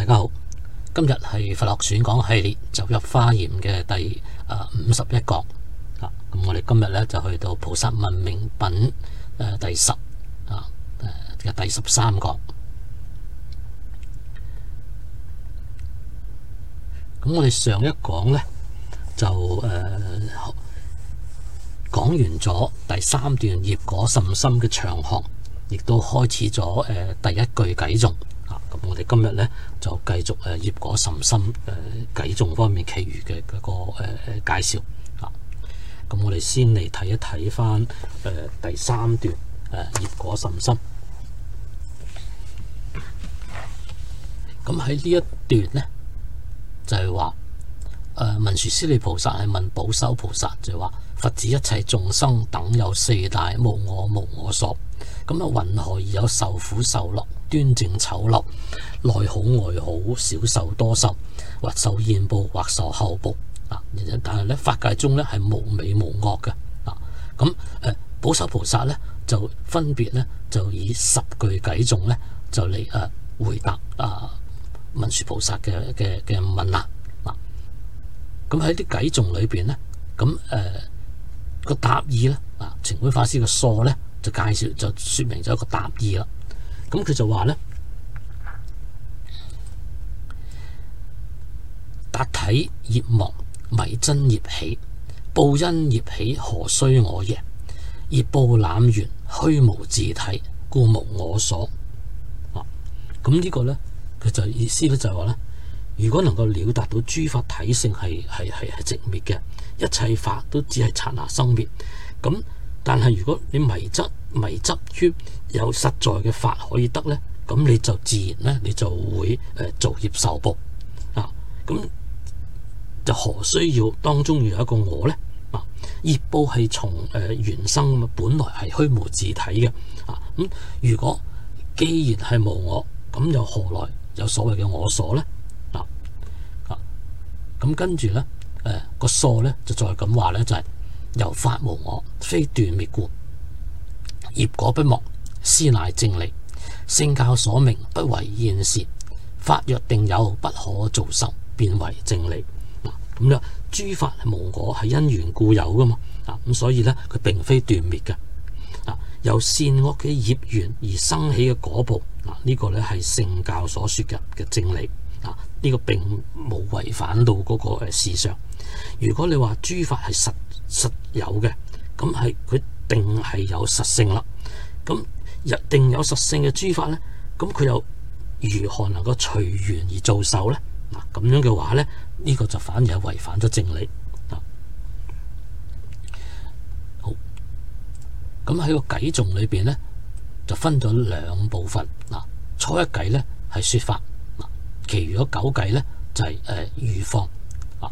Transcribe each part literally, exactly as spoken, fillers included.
大家好，今日係佛學選講系列走入華嚴嘅第誒五十一講啊。咁我哋今日咧就去到菩薩問明品誒第十啊誒嘅第十三講。咁我哋上一講咧就誒講完咗第三段業果甚深嘅長行，亦都開始咗誒第一句偈頌。咁我哋今日咧就繼續誒業果甚深誒偈頌方面其餘嘅嗰個誒介紹啊。咁我哋先嚟睇一睇翻誒第三段誒業果甚深。咁喺呢一段咧就係話誒文殊師利菩薩係問寶修菩薩，就係話佛子一切眾生等有四大無我無我所，咁啊云何而有受苦受樂端正醜陋，內好外好，少受多受，或受現報，或受後報啊！但係咧法界中咧係無美無惡嘅啊！咁誒寶修菩薩咧就分別咧就以十句偈頌咧就嚟誒回答啊文殊菩薩嘅嘅嘅問啦啊！咁喺啲偈頌裏邊咧，咁誒個答意咧啊，情觀法師嘅疏咧就介紹就說明咗一個答意啦。咁佢就話咧，達體業亡，迷真業起，報因業起，何須我耶？業報攬完，虛無自體，故無我所。啊，咁呢個咧，佢就意思咧就係話咧，如果能夠了達到諸法體性係係係係寂滅嘅，一切法都只係剎那生滅。咁但係如果你迷執迷執於有實在嘅法可以得咧，咁你就自然咧，你就會誒造業受報啊。咁就何需要當中要有一個我咧？啊，業報係從誒緣生咁啊，本來係虛無自體嘅啊。咁如果既然係無我，咁又何來有所謂嘅我所咧？啊啊，咁跟住咧誒個疏咧就再咁話咧，就係、是、由法無我，非斷滅故。業果不亡，斯乃正理。聖教所明，不為現時。法若定有，不可造受，變為正理。嗱，咁樣諸法係無我，係因緣故有噶嘛。啊，咁所以咧，佢並非斷滅嘅。啊，由善惡嘅業緣而生起嘅果報，嗱、這、呢個咧係聖教所說嘅嘅正理。啊，呢、這個並冇違反到嗰個誒事上。如果你話諸法係實實有嘅，咁係佢定係有實性啦。咁一定有實性嘅諸法咧，咁佢又如何能夠隨緣而造受咧？嗱，咁樣嘅話咧，呢、這個就反而係違反咗正理啊。好，咁喺個偈頌裏邊咧，就分咗兩部分嗱。初一偈咧係說法，嗱，其餘嗰九偈咧就係誒喻方啊。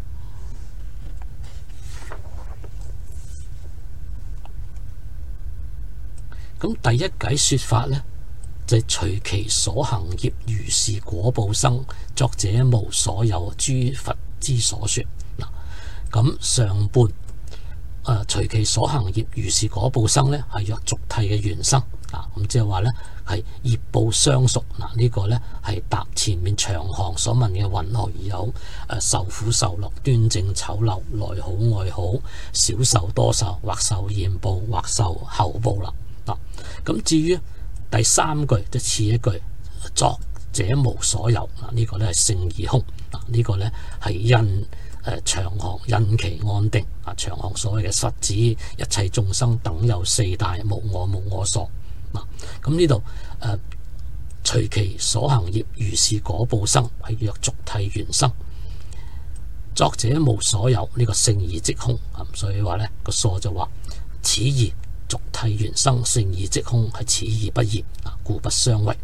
咁第一偈說法咧，就係、是、隨其所行業如是果報生，作者無所有諸佛之所說。嗱，咁上半誒、呃、隨其所行業如是果報生咧，係若俗諦嘅緣生啊。咁即係話咧係業報相屬。嗱、這個、呢個咧係答前面長行所問嘅云何而有誒、呃、受苦受樂端正醜陋內好外好少受多受或受現報或受後報啦。咁至於第三句即次一句，作者無所有嗱，呢、這個咧係勝義空嗱，呢、這個咧係因誒長行因其安定啊。長行所謂嘅佛子一切眾生等有四大無我無我所嗱。咁呢度誒隨其所行業如是果報生，係若俗諦緣生。作者無所有呢、這個勝義即空啊，所以話咧個疏就話此義。俗諦緣生，勝義即空，係此義不異啊，故不相違。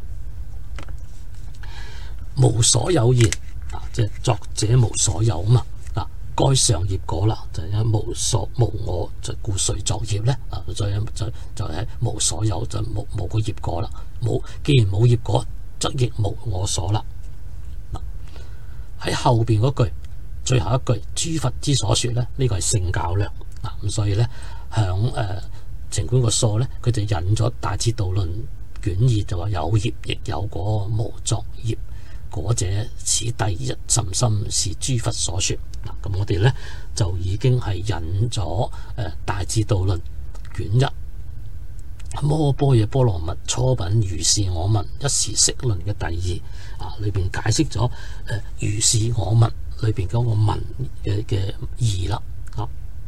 無所有言啊，即係作者無所有啊嘛。嗱，該上業果啦，就因無所無我，就故誰作業咧？啊，所以就就係無所有就冇冇個業果啦。冇，既然冇業果，則亦無我所啦。嗱，喺後邊嗰句，最後一句，諸佛之所說咧，呢、這個係聖教量啊。咁所以咧。響誒情觀個疏咧，佢就引咗大智度論卷二，就話有業亦有果，無作業此第一甚深是諸佛所說。嗱，咁我哋咧就已經係引咗誒、呃《大智度論》卷一摩般若波羅蜜初品如是我聞一時釋論嘅第二啊，裏邊解釋咗誒、呃、如是我聞裏邊嗰個聞嘅嘅義啦。啊，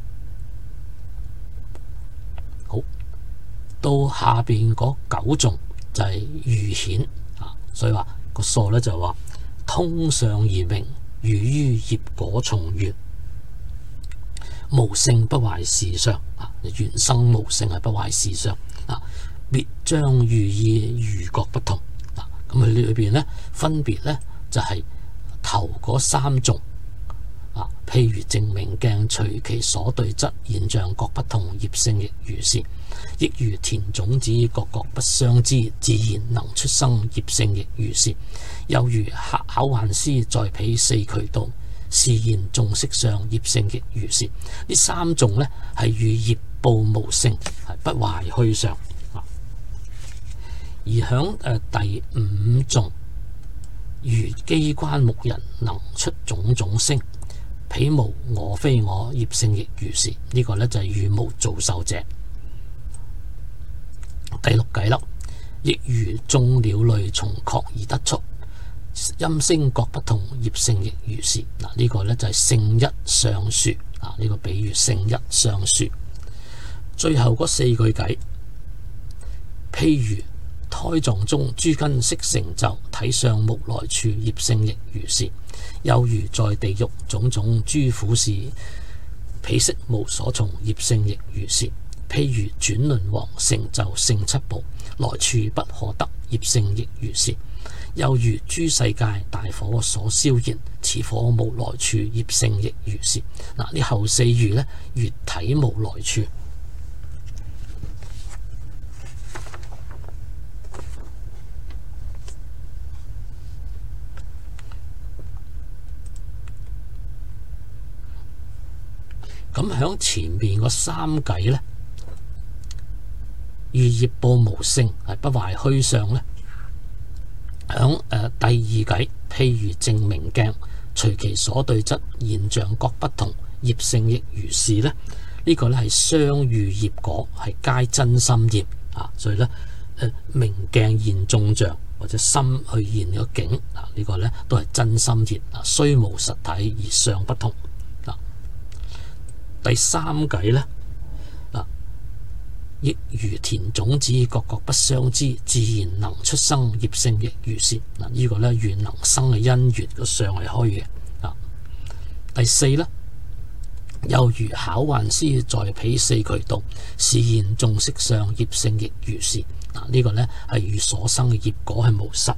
好，到下邊嗰九頌就係喻顯啊，所以話個疏咧就話通上而明，如於業果從緣，無性不壞事相啊，緣生無性係不壞事相啊，別將寓意餘各不同啊。咁佢裏邊咧分別咧就係、是、頭嗰三頌啊，譬如正明鏡隨其所對質，現象各不同，業性亦如是。亦如田種子各各不相知，自然能出生，業性亦如是。又如巧幻師在彼四渠道，示現眾色相，業性亦如是。呢三頌呢係與業報無性，係不壞虛相。而響誒第五頌，如機關目人能出種種聲，彼無我非我，業性亦如是。呢、這個呢就係與無造受者。第六計啦，亦如眾鳥類從確而得出，音聲各不同，業性亦如是。嗱，呢個呢就係聖一相殊啊，呢、這個比喻聖一相殊。最後嗰四句偈，譬如胎藏中諸根悉成就，體相無來處，業性亦如是。又如在地獄種種諸苦事，彼識無所從，業性亦如是。譬如轉輪王成就聖七寶，來處不可得，業性亦如是。又如諸世界大火所燒燃，此火無來處，業性亦如是。嗱，呢後四喻呢，越體無來處。咁響前面嗰三計呢，如業報無性係不壞虛相呢，響誒第二計，譬如正明鏡隨其所對質，現象各不同，業性亦如是呢。呢、這個呢係相遇業果，係皆真心業啊。所以呢，誒明鏡現眾像，或者心去現咗境啊，呢、這個呢都係真心業啊，雖無實體而相不同。第三計呢，嗱，亦如田種子各各不相知，自然能出生，業性亦如是。嗱，呢個呢，緣能生嘅因緣個相係虛嘅。啊，第四呢，又如巧幻師在彼四渠道，示現眾色相，業性亦如是。嗱，呢個呢係與所生嘅業果係無實。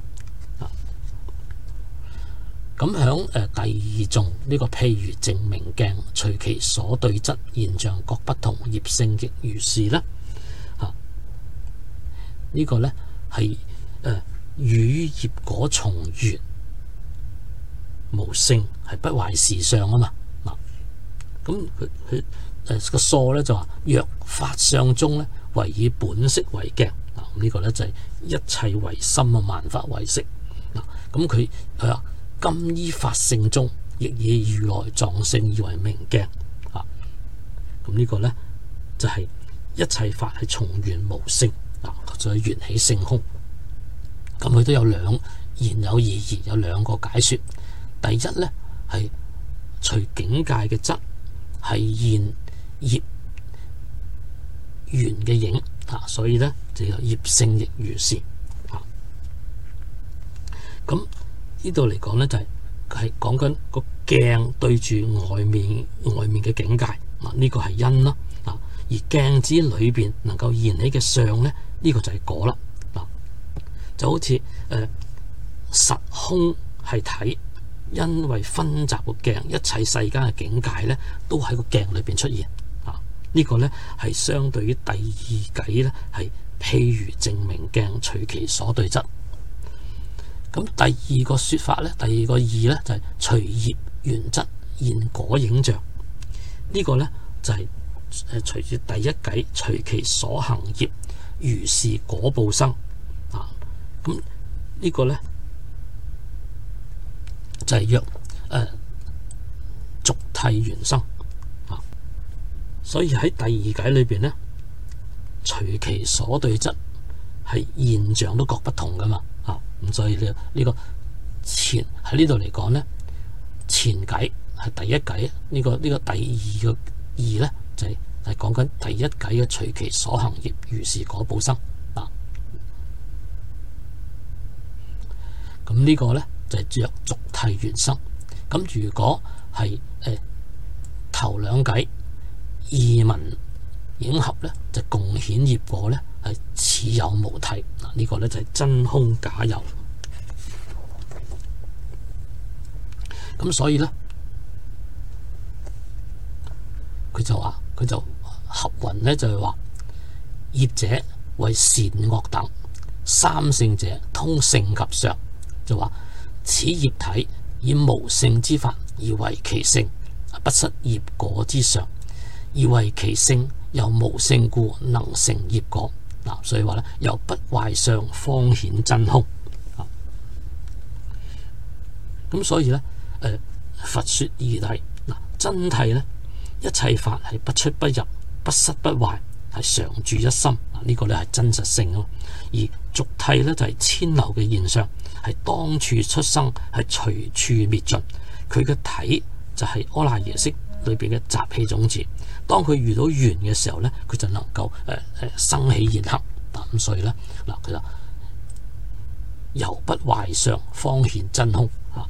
咁響誒第二頌呢個譬如正明鏡隨其所對質，現象各不同，業性亦如是啦。啊，呢、這個呢係誒與業果從緣，無性係不壞事相啊嘛。嗱，咁佢佢誒個疏咧就話若法相中呢，唯以本色為鏡。嗱，呢個呢就係一切唯心啊，萬法唯識。嗱，咁佢係啊。今依法性中，亦以如來藏性以為明鏡啊！咁呢個呢，就係、是、一切法係從緣無性啊，所以緣起性空。咁佢都有兩言有二義，有兩個解說。第一呢，係隨境界嘅質係現業緣嘅影啊，所以呢，就有業性亦如是啊。咁呢度嚟講呢，就係係講緊個鏡對住外面外面嘅境界啊，呢個係因啦啊，而鏡子裏邊能夠現起嘅相呢，呢個就係果啦啊，就好似誒實空係體，因為分集個鏡，一切世間嘅境界呢都喺個鏡裏邊出現啊，呢個呢係相對於第二計呢，係譬如正明鏡隨其所對質。咁第二個說法咧，第二個義咧就係隨業緣質現果影像。呢、這個咧就係誒隨住第一計隨其所行業如是果報生啊。咁呢個咧就係曰誒續替原生啊。所以喺第二解裏邊咧，隨其所對質係現象都各不同噶嘛啊。咁所以呢、這、呢個前喺呢度嚟講咧，前解係第一解，呢、這個呢、這個第二個二咧就係、是。係講緊第一解嘅隨其所行業，如是果報生啊。咁呢個咧就係著續替原生。咁如果係誒、呃、頭兩解異文影合咧，就共顯業果咧係似有無替嗱。呢、這個咧就係真空假有。咁所以咧，佢就話佢就。合云咧就係話業者為善惡等，三性者通性及相，就話此業體以無性之法而為其性，不失業果之相，而為其性又無性故能成業果嗱。所以話咧，由不壞相方顯真空啊。咁所以咧，誒、呃、佛說二諦嗱，真諦咧，一切法係不出不入，不失不壞，係常住一心，呢、這個咧係真實性咯。而續替咧就係遷流嘅現象，係當處出生，係隨處滅盡。佢嘅體就係阿賴耶識裏邊嘅習氣種子。當佢遇到緣嘅時候咧，佢就能夠誒誒生起現行。咁所以咧嗱，佢就由不壞相方顯真空啊。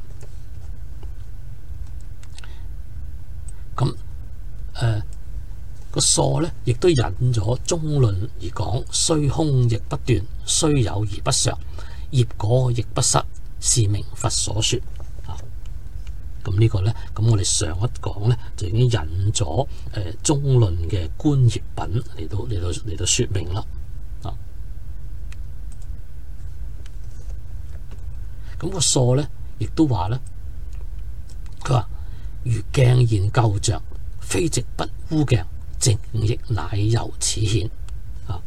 咁誒。個疏咧，亦都引咗中論而講，雖空亦不斷，雖有而不常，業果亦不失，是名佛所說啊。咁呢個咧，咁我哋上一講咧就已經引咗誒、呃、中論嘅觀業品嚟到嚟到嚟到說明啦啊。咁、個疏咧，亦都話咧，佢話如鏡現舊像，非直不污鏡。淨亦乃由此顯啊。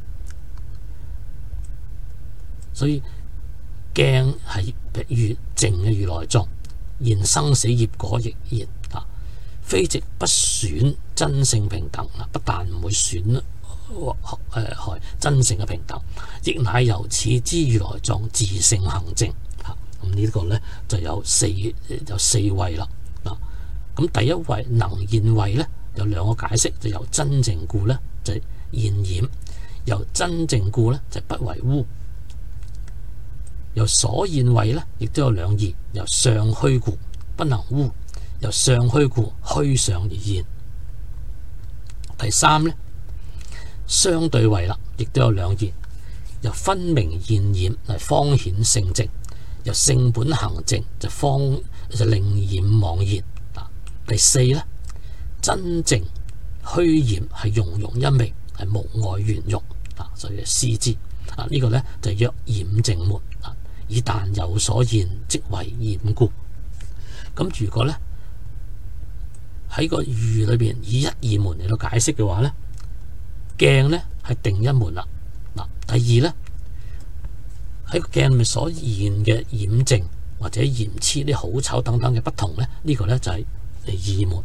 所以鏡係如淨嘅如來藏，現生死業果亦現啊。非直不損真性平等啊，不但唔會損誒害真性嘅平等，亦乃由此之如來藏自性行證啊。咁呢個咧就有四有四位啦啊。咁第一位能現位咧，有兩個解釋，就由真淨故咧就係現染，由真淨故咧就不為污，由所現位咧亦都有兩義，由相虛故不能污，由相虛故虛相而現。第三咧相對位啦，亦都有兩義，由分明現染嚟方顯性淨，由性本行淨就方就令染妄現。第四咧。真正虛染係融融一味，係無礙圓融啊，所以思之啊。呢、這個咧就曰染淨門啊，以但有所現，即為染故。咁如果咧喺個喻裏邊以一二門嚟到解釋嘅話咧，鏡咧係定一門啦。嗱，第二咧喺個鏡裏面所現嘅染淨或者染痴啲好醜等等嘅不同咧，呢、這個咧就係二門。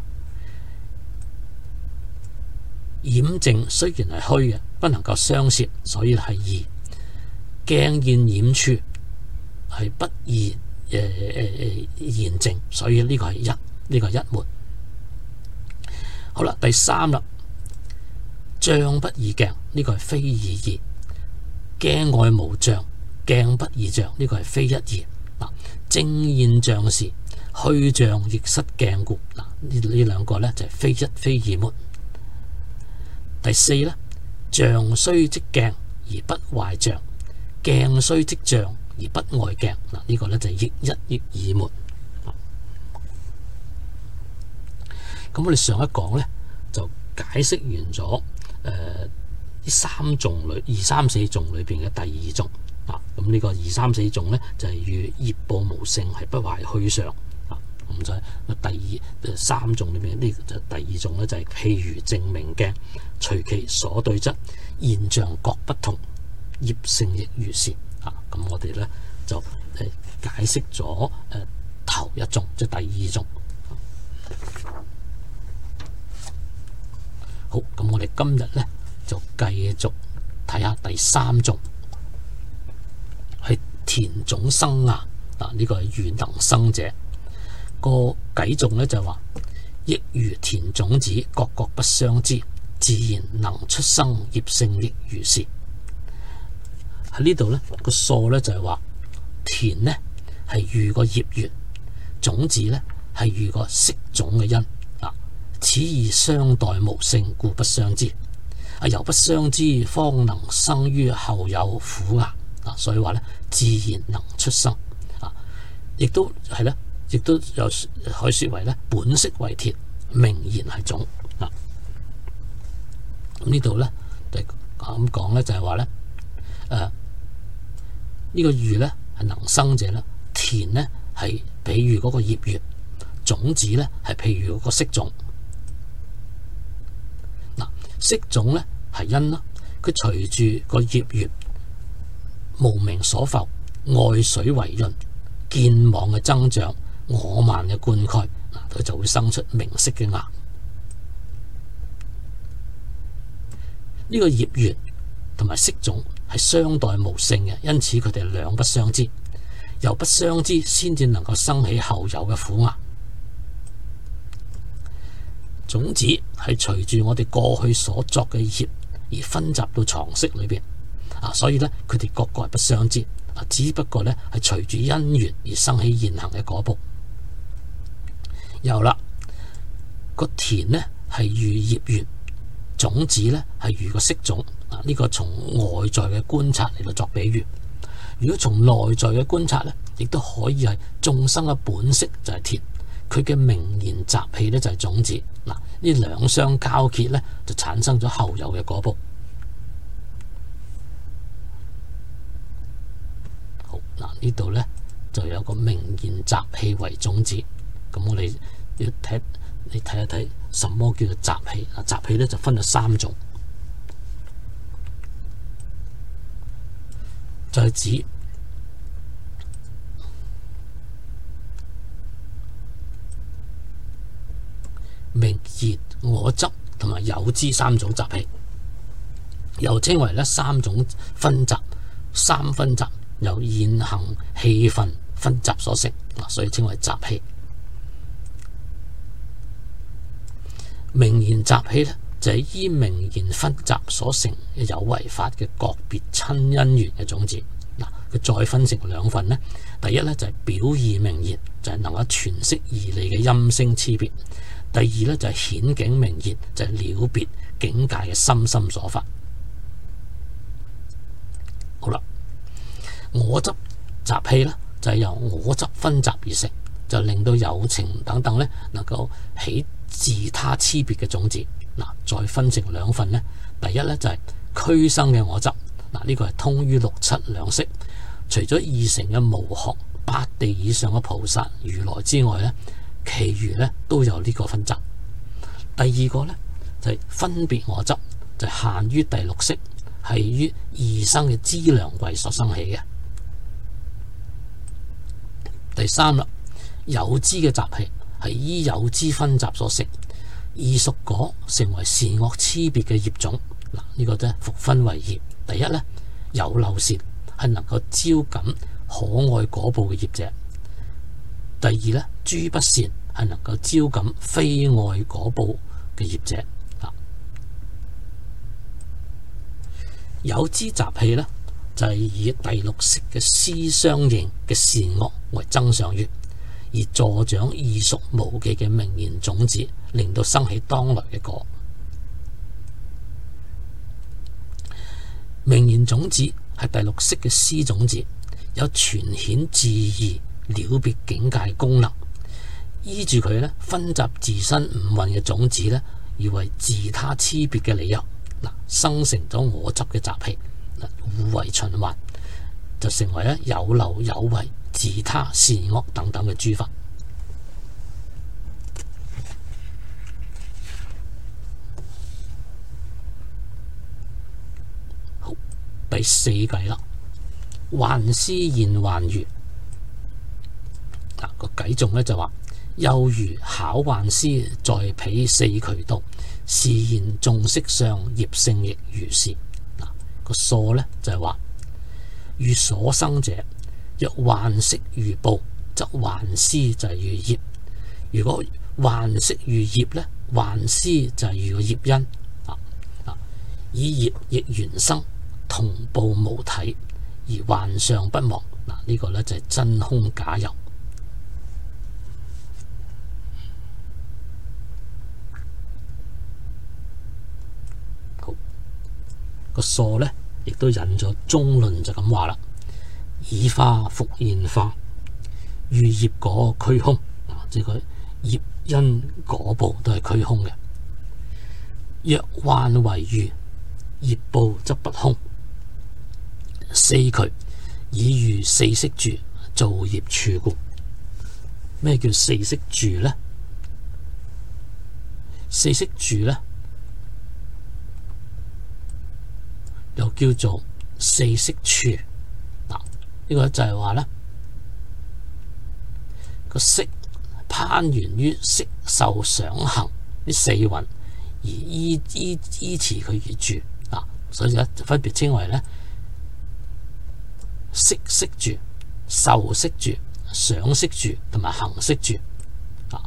染淨雖然係虛嘅，不能夠相攝，所以係異。鏡現染處係不異誒誒現淨，所以呢個係一，呢、這個係一門。好啦，第三啦，障不異鏡，呢、這個係非異義。鏡外無障，鏡不異障，呢個係非一義。嗱，正現象時，虛障亦失鏡故。嗱，呢呢兩個咧就係非一非二門。第四咧，障雖即鏡而不壞障，鏡雖即障而不礙鏡。嗱，呢個咧就係亦一亦二門。咁我哋上一講咧就解釋完咗誒呢三頌裏二三四頌裏邊嘅第二頌啊。咁呢個二三四頌咧就係與業報無性，係不壞虛相啊。咁就係第二三頌裏邊呢就第二頌咧就係譬如證明鏡，隨其所對質，現象各不同，業性亦如是啊。咁我哋咧就誒解釋咗誒頭一種，即係第二種。好，咁我哋今日咧就繼續睇下第三種，係田種生涯。嗱，呢個係遇能生者個偈頌咧，就係話，亦如田種子，各各不相知，自然能出生，業性亦如是。喺呢度咧個數咧就係話，田呢係遇個業緣，種子咧係遇個識種嘅因。啊，此二相待無性，故不相知。啊，由不相知，方能生於後有苦涯。啊，所以話咧，自然能出生。亦都係咧，亦都有可以說為咧，本色為田，名言係種。嗱，咁呢度咧就咁講咧，就係話咧，誒呢個遇咧係能生者啦，田咧係比喻嗰個業緣，種子咧係譬如嗰個識種。嗱，識種咧係因啦，佢隨住個業緣無明所浮，愛水為潤，見網嘅增長，我慢嘅灌溉，嗱，佢就會生出名色嘅芽。呢個業緣同埋識種係相待無性嘅，因此佢哋兩不相知，由不相知先至能夠生起後有嘅苦芽。種子係隨住我哋過去所作嘅業而分集到藏識裏邊，啊，所以咧佢哋各個係不相知。只不過咧係隨住因緣而生起現行嘅果報。有啦，個田呢係遇業緣，種子咧係遇個識種。啊，呢個從外在嘅觀察嚟到作比喻。如果從內在嘅觀察咧，亦都可以係眾生嘅本色就係田，佢嘅名言習氣咧就係種子。嗱，呢兩相交結咧，就產生咗後有嘅果報。嗱，呢度咧就有個名言習氣為種子，咁我哋要睇你睇一睇什麼叫做習氣。啊，習氣咧就分咗三種，就係指名言、我執同埋有知三種習氣，又稱為咧三種分習，三分習。由現行氣分分習所成，所以稱為習氣。名言習氣咧，就係、是、依名言分習所成有為法嘅各別親因緣嘅種子。嗱，佢再分成兩份咧，第一咧就係、是、表義名言，就係、是、能夠詮釋義理嘅音聲差別；第二咧就係、是、顯境名言，就係、是、了別境界嘅心心所法。好啦。我執習氣咧就係由我執分習而成，就令到有情等等咧能夠起自他差別嘅種子。嗱，再分成兩份咧，第一咧就係俱生嘅我執。嗱，呢個係通於六七兩識，除咗二乘嘅無學八地以上嘅菩薩如來之外咧，其餘咧都有呢個分習。第二個咧就係分別我執，就係限於第六識，係於二生嘅資糧位所生起嘅。第三啦，有知嘅習氣係依有知分習所成，異熟果成為善惡差別嘅業種。嗱，呢個咧復分為二。第一咧有漏善係能夠招感可愛果報嘅業者。第二咧諸不善係能夠招感非愛果報嘅業者。有知習氣咧就係、是、以第六識嘅思相應嘅善惡為增上緣，而助長異熟無記嘅名言種子，令到生起當來嘅果。名言種子係第六識嘅思種子，有全顯自義了別境界功能，依住佢咧分集自身五蘊嘅種子咧，而為自他差別嘅理由，嗱，生成咗我執嘅習氣，互為循環，就成為咧有漏有為自他善惡等等嘅諸法。好，第四計啦，幻思現幻喻。嗱， 個偈頌咧就話：又如巧幻師在彼四渠道，示現眾色相，業性亦如是。嗱，個疏咧就係話遇所生者，若幻色遇報，則幻師就係遇業；如果幻色遇業咧，幻師就係遇個業因。啊啊，以業亦緣生，同報無體，而幻相不忘。嗱，呢個咧就係真空假有。好，個疏咧亦都引咗中論就咁話啦：以化復現化，遇業果虛空。啊，即係佢業因果報都係虛空嘅。若幻為遇，業報則不空。四渠以喻四識住，造業處故。咩叫四識住呢？四識住呢，又叫做四識處。嗱，呢個就係話呢個色攀緣於色受想行呢四蘊，而依依依持佢而住。嗱，所以咧就分別稱為呢色識住、受識住、想識住同埋行識住。啊，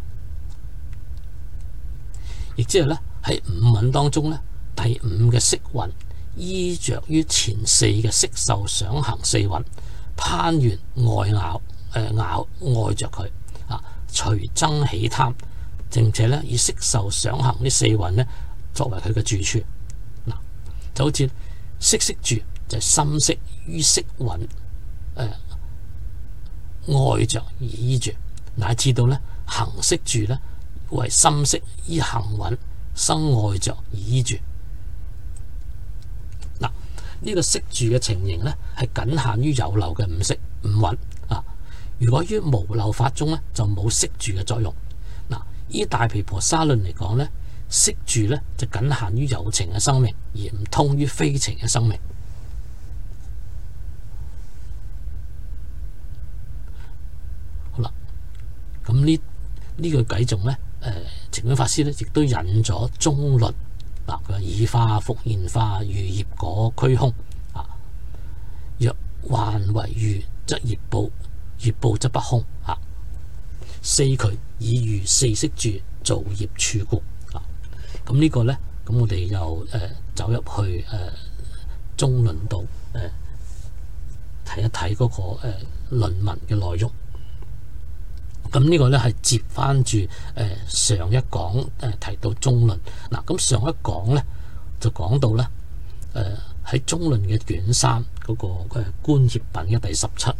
亦即係咧喺五蘊當中咧，第五嘅色蘊依着於前四嘅色受想行四蘊攀緣愛咬誒咬愛着佢啊，隨增起貪，並且咧以色受想行呢四蘊咧作為佢嘅住處。嗱，就好似色識住就係心識於色蘊誒愛着而依住，乃至到咧行識住咧為心識依行蘊生愛着而依住。嗱，呢個識住嘅情形咧係僅限於有漏嘅五識五蘊啊。如果於無漏法中咧就冇識住嘅作用。嗱，依大毗婆沙論嚟講咧，識住咧就僅限於有情嘅生命，而唔通於非情嘅生命。好啦，咁呢呢句偈頌咧，誒澄本法師咧亦都引咗中論。嗱，佢話以化復現化，遇業果虛空。啊，若幻為遇，則業報，業報則不空。啊，四渠以喻四識住，造業處故。啊，咁呢個咧，咁我哋又誒、呃、走入去誒、呃、中論度誒睇一睇嗰、那個誒、呃、論文嘅內容。咁呢個咧係接翻住誒上一講誒、呃、提到中論。嗱，咁上一講咧就講到咧誒喺中論嘅卷三嗰、那個誒觀業品嘅第十七。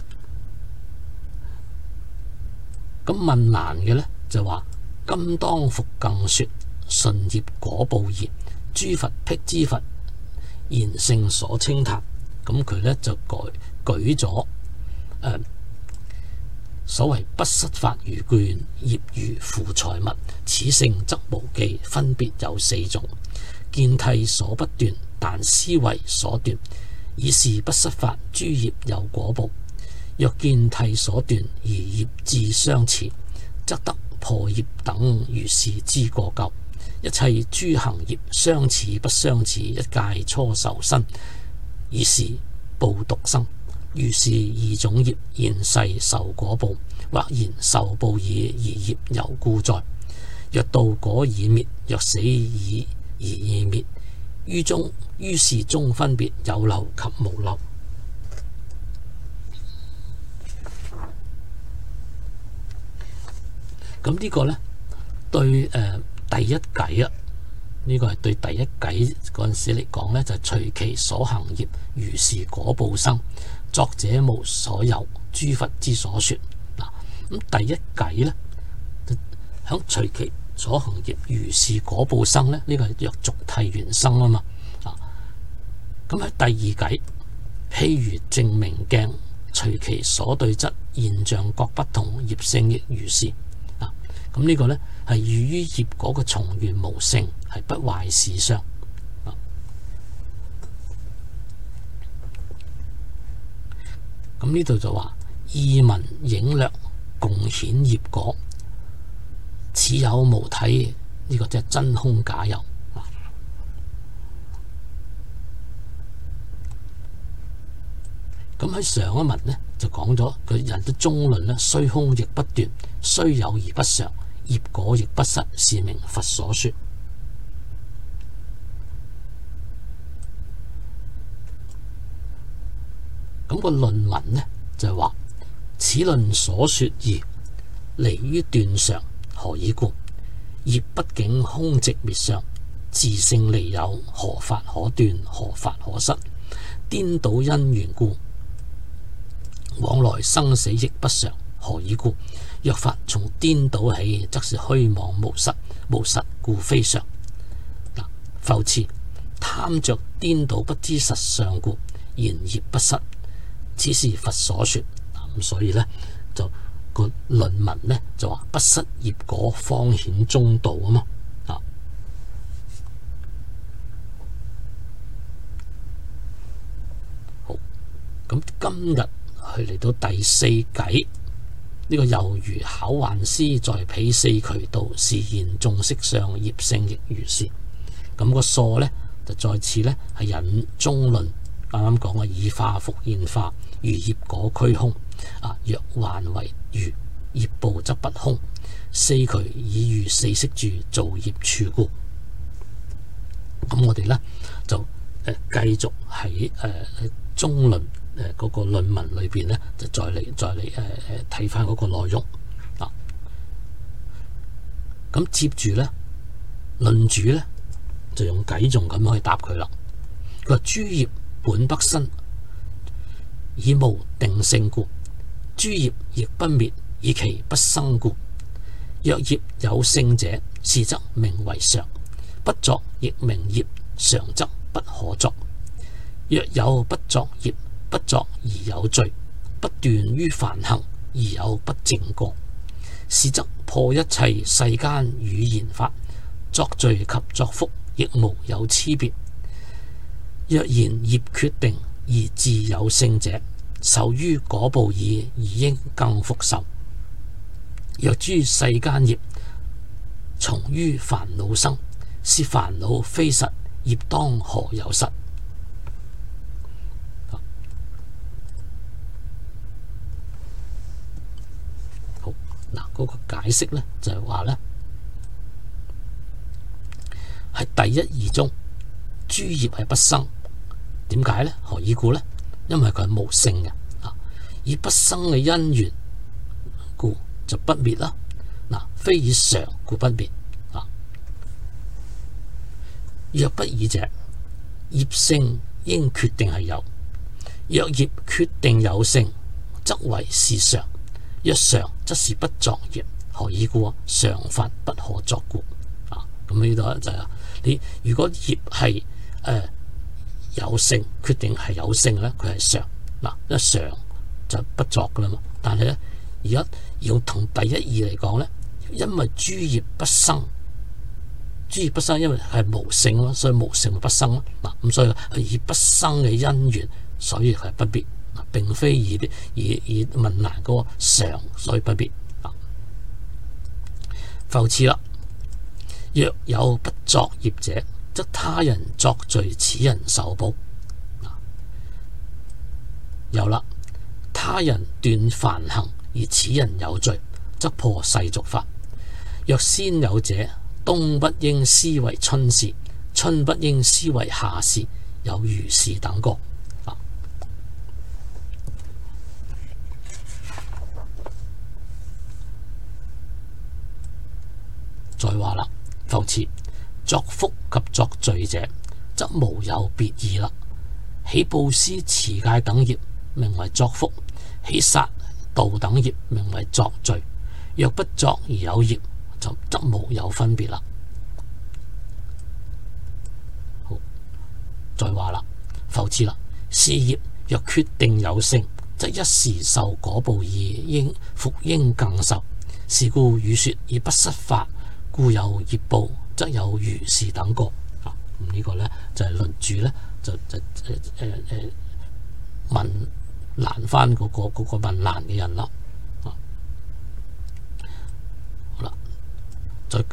咁問難嘅咧就話：今當復更說，順業果報言，諸佛辟支佛，賢聖所稱歎。咁佢咧就舉舉咗誒。呃所謂不失法如眷，業如負財物，此性則無記，分別有四種。見諦所不斷，但思維所斷，以是不失法，諸業有果報。若見諦所斷而業智相持，則得破業等如是之過咎。一切諸行業相似不相似，一界初受身，以是報獨生。如是二種業，現世受果報，或言受報已而業猶故在。若道果已滅，若死已而已滅，於中於是中分別有漏及無漏。咁呢個呢，對誒、呃、第一偈啊，呢、這個係對第一偈嗰陣時嚟講呢，就係、是、隨其所行業，如是果報生。作者無所有，諸佛之所說。嗱，咁第一偈咧，響隨其所行業，如是果報生咧，呢個係若續諦緣生啊嘛。啊，咁喺第二偈，譬如正明鏡，隨其所對質，現象各不同，業性亦如是。啊，咁呢個咧係寓於業果嘅從緣無性，係不壞事相。咁呢度就話意聞影略共顯業果，此有無體，呢、這個即係真空假有。咁喺上一文呢，就講咗佢人的中論呢，雖空亦不斷，雖有而不常，業果亦不失，是名佛所說。咁、那個論文呢，就係話，此論所說義，離於斷常，何以故？業畢竟空寂滅相，自性離有，何法可斷？何法可失？顛倒因緣故，往來生死亦不常，何以故？若法從顛倒起，則是虛妄無實，無實故非常。嗱，復次，貪着顛倒不知實相故，言業不失，此是佛所說。咁所以呢，就個論文呢，就話不失業果，方顯中道啊嘛。啊，好，咁今日去嚟到第四偈，呢、這個猶如巧幻師在彼四渠道，示現眾色相，業性亦如是。咁、那個疏呢，就再次呢，係引中論啱啱講嘅以化復現化，如業果虛空。啊，若幻為如業報則不空，四渠以喻四識住，造業處故。咁我哋呢，就誒、呃、繼續喺誒、呃、中論誒嗰、呃那個論文裏邊呢，就再嚟再嚟誒誒睇翻嗰個內容啊。咁接住呢，論主呢，就用偈頌咁樣去答佢啦。佢話諸業本不生，以無定性故。諸業亦不滅，以其不生故。若業有性者，是則名為常；不作亦名業，常則不可作。若有不作業，不作而有罪，不斷於梵行而有不淨過，是則破一切世間語言法，作罪及作福亦無有差別。若然業決定而自有性者，受於果報已，而應更復受。若諸世間業從於煩惱生，是煩惱非實，業當何有實？好，嗱，嗰個解釋呢，就係話呢，係第一義中諸業係不生，點解呢？何以故呢？因為佢係無性嘅，啊，以不生嘅因緣故就不滅啦。嗱，非以常故不滅。啊，若不爾者，業性應決定係有；若業決定有性，則為是常；若常，則是不作業。何以故？常法不可作故。啊，咁呢度就係你如果業係誒。呃有性決定係有性咧，佢係常嗱，一常就不作噶啦嘛。但係咧，而家要同第一義嚟講咧，因為諸業不生，諸業不生，因為係無性咯，所以無性咪不生咯。嗱，咁所以係以不生嘅因緣，所以佢係不滅，並非以以以問難嗰個常，所以不滅。復次啦，若有不作業者，則他人作罪，此人受報。有啦，他人斷梵行，而此人有罪，則破世俗法。若先有者，冬不應思為春事，春不應思為夏事，有如是等過。再話啦，復次。作福及作罪者，則無有別義啦。起布施、持戒等業，名為作福；起殺盜等業，名為作罪。若不作而有業，就則無有分別啦。好，再話啦，復次啦。是業若決定有性，則一時受果報已，應復應更受。是故語說以不失法，故有業報，則有如是等過。啊，咁、這、呢個咧就係、是、論主咧，就就誒誒誒問難翻嗰個嗰、那個問難嘅人啦。啊，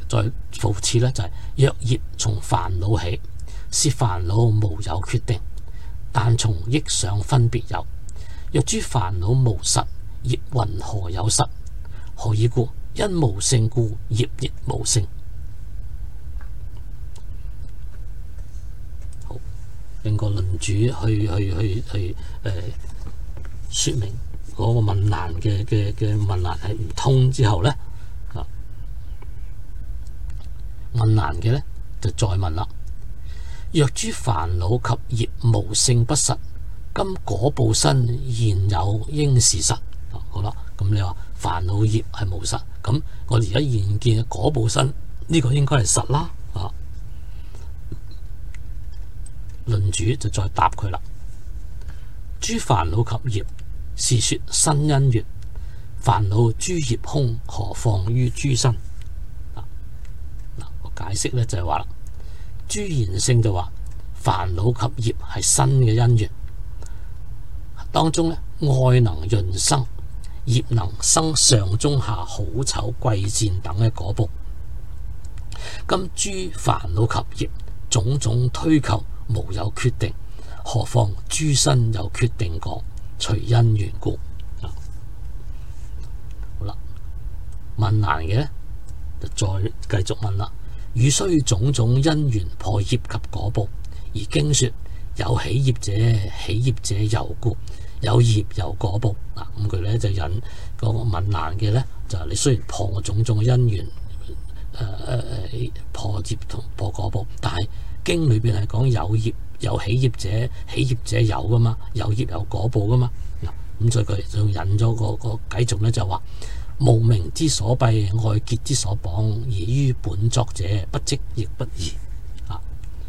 再復次咧就係、是、若業從煩惱起，是煩惱無有決定，但從憶想分別有。若諸煩惱無實，業云何有實？何以故？因無性故，業亦無性。好，令個論主去去去去誒、呃、說明嗰個問難嘅嘅嘅問難係唔通之後咧，啊問難嘅咧就再問啦。若諸煩惱及業無性不實，今果報身現有應是實。啊、好啦，咁你話煩惱業係無實，咁我哋而家現見嘅果報身呢、這個應該係實啦。啊，論主就再答佢啦。諸煩惱及業，是說身因緣。煩惱諸業空，何況於諸身？嗱、啊，個解釋咧就係話啦。諸賢聖就話煩惱及業係身嘅因緣，當中咧愛能潤生，業能生上中下好醜貴賤等嘅果報。今諸煩惱及業種種推求無有決定，何況諸身有決定果，隨因緣故。好啦，問難嘅咧就再繼續問啦。汝須種種因緣破業及果報，而經說有起業者，起業者有故，有業有果報。嗱，咁佢咧就引嗰個問難嘅咧，就係、是、你雖然破種種因緣，誒、呃、誒破業同破果報，但係經裏邊係講有業有起業者，起業者有噶嘛，有業有果報噶嘛。嗱，咁所以佢就引咗個個繼續咧就話。無明之所蔽，愛結之所綁，而於本作者，不即亦不異。啊，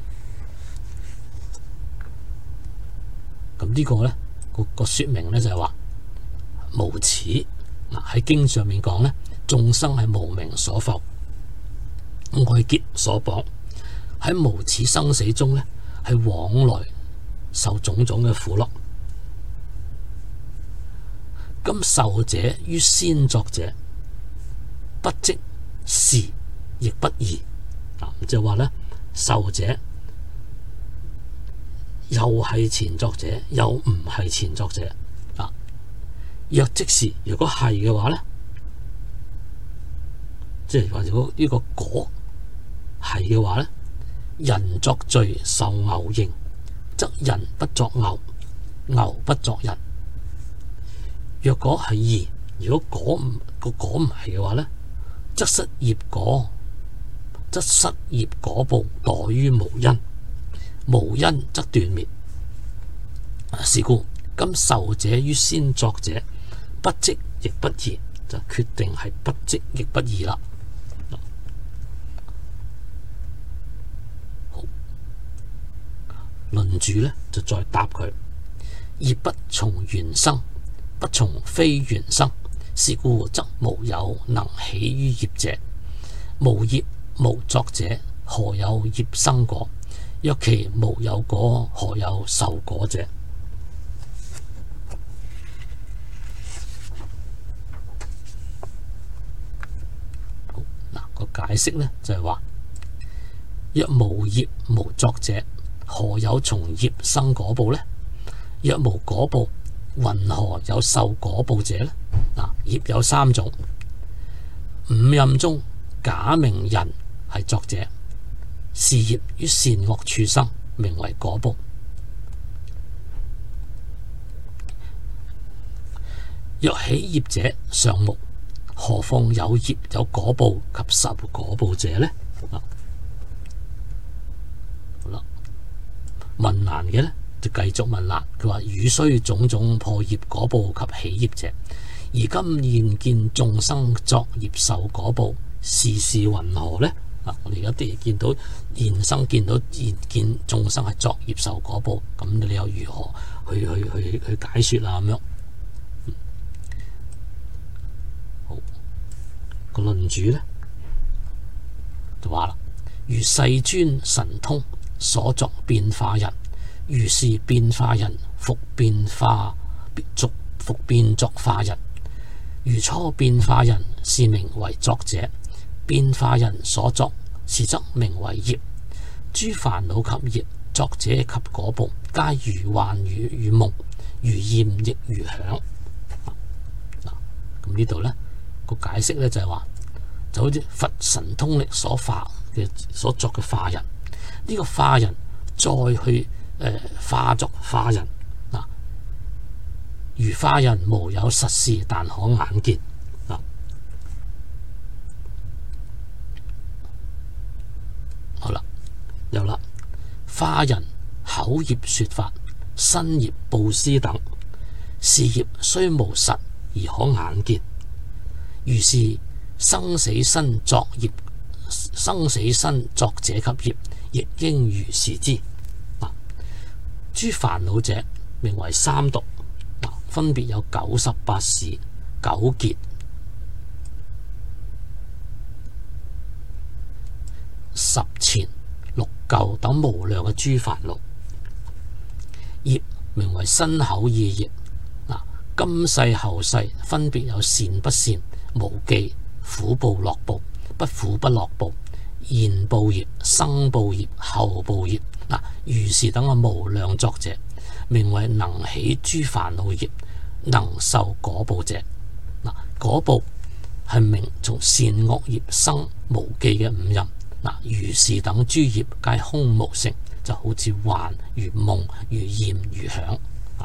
咁呢個咧個個說明咧就係話無始。嗱，喺經上面講咧，眾生係無明所覆，愛結所綁，喺無始生死中咧係往來受種種嘅苦樂。今受者於先作者，不即是亦不異。啊，即係話咧，受者又係前作者，又唔係前作者。啊，若即是，如果係嘅話咧，即係話如果呢個果係嘅話咧，人作序受牛刑，則人不作牛，牛不作人。若果係異，如果果唔個果唔係嘅話咧，則失業果，則失業果報墮於無因，無因則斷滅。是故今受者於先作者，不即亦不異，就決定係不即亦不異啦。好，論主咧就再答佢：業不從緣生，不從非緣生，是故則無有能起於業者。無業無作者，何有業生果？若其無有果，何有受果者？嗱，個解釋呢就係話：若無業無作者，何有從業生果報呢？若無果報，云何有受果報者呢？嗱，業有三種，五蘊中假名人係作者，是業於善惡處生，名為果報。若起業者尚無，何況有業有果報及受果報者呢？好啦，問難嘅呢就繼續問難，佢話：汝須種種破業果報及起業者，而今現見眾生作業受果報，是事云何呢？啊，我哋而家啲見到現生見到現見眾生係作業受果報，咁你又如何去去去去解說啊？咁樣，好，個論主呢就話啦：如世尊神通所作變化人，如是變化人復變化續復變作化人。如初變化人是名為作者， 變化人所作，是則名為業。諸煩惱及業，作者及果報，皆如幻如如夢，如燄亦如響。咁呢度呢個解釋呢，就係話，就好似佛神通力所化嘅所作嘅化人，呢、這個化人再去誒、呃、化作化人嗱，如化人無有實事，但可眼見嗱。好啦，有啦，化人口業說法，身業布施等，是業雖無實而可眼見。如是生死身作業，生死身作者及業，亦應如是知。嗱，諸煩惱者名為三毒，嗱，分別有九十八使、九結、十纏、六垢等無量嘅諸煩惱。業名為身口意業，嗱，今世後世分別有善不善、無記、苦報樂報、不苦不樂報、現報業、生報業、後報業。嗱，如是等嘅無量作者，名為能起諸煩惱業、能受果報者。嗱，果報係名從善惡業生無記嘅五陰。嗱，如是等諸業皆空無性，就好似幻如夢，如燄如響。